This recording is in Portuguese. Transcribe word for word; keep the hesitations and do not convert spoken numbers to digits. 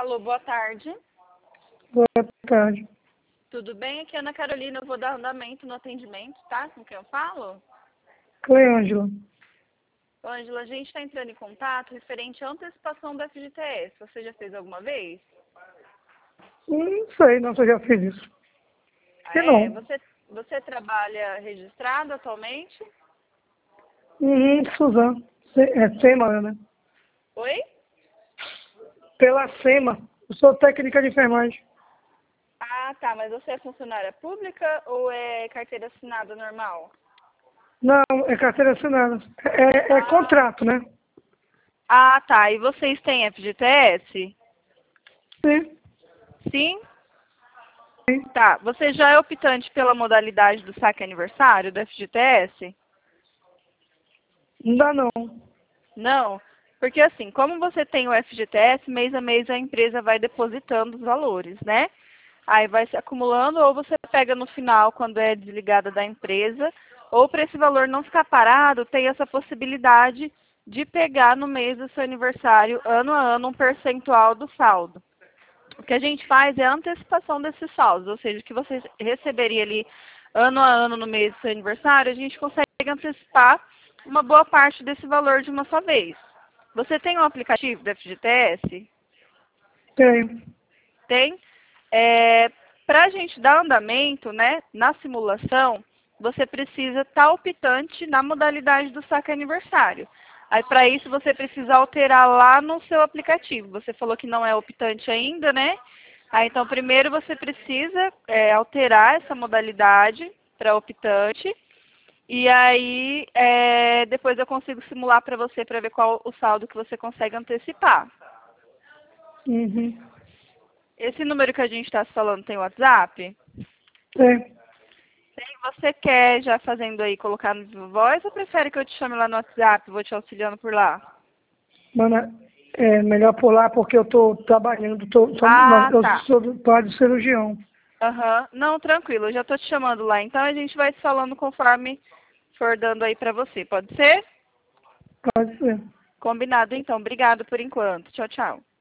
Alô, boa tarde. Boa tarde. Tudo bem? Aqui é Ana Carolina, eu vou dar andamento no atendimento, tá? Com quem eu falo? Oi, Ângela. Ângela, a gente está entrando em contato referente à antecipação da F G T S. Você já fez alguma vez? Não sei, não, se eu já fiz isso. Ah, Que é? não. Você, você trabalha registrado atualmente? Uhum, Suzano. Se- É SEMA, né? Oi? Pela SEMA. Eu sou técnica de enfermagem. Ah, tá. Mas você é funcionária pública ou é carteira assinada normal? Não, é carteira assinada. É, é Ah, contrato, né? ah, tá. E vocês têm F G T S? Sim, Sim? sim. Tá. Você já é optante pela modalidade do saque aniversário do F G T S? Não dá não. Não, porque assim, como você tem o F G T S, mês a mês a empresa vai depositando os valores, né? Aí vai se acumulando, ou você pega no final, quando é desligada da empresa, ou para esse valor não ficar parado, tem essa possibilidade de pegar no mês do seu aniversário, ano a ano, um percentual do saldo. O que a gente faz é a antecipação desses saldos, ou seja, o que você receberia ali ano a ano no mês do seu aniversário, a gente consegue antecipar uma boa parte desse valor de uma só vez. Você tem um aplicativo da F G T S? Tenho. Tem? É, para a gente dar andamento, né, na simulação, você precisa estar optante na modalidade do saque aniversário. Aí, para isso, você precisa alterar lá no seu aplicativo. Você falou que não é optante ainda, né? Aí, então, primeiro você precisa é, alterar essa modalidade para optante. E aí, é, depois eu consigo simular para você para ver qual o saldo que você consegue antecipar. Uhum. Esse número que a gente está falando tem WhatsApp? Tenho. Tem. Você quer já fazendo aí, colocar no voz ou prefere que eu te chame lá no WhatsApp? Vou te auxiliando por lá. Mano, é melhor pular porque eu tô trabalhando. Tô, tô, Ah, eu tá. sou do lado de cirurgião. Aham. Não, tranquilo, eu já tô te chamando lá. Então a gente vai se falando conforme for dando aí pra você. Pode ser? Pode ser. Combinado então. Obrigado por enquanto. Tchau, tchau.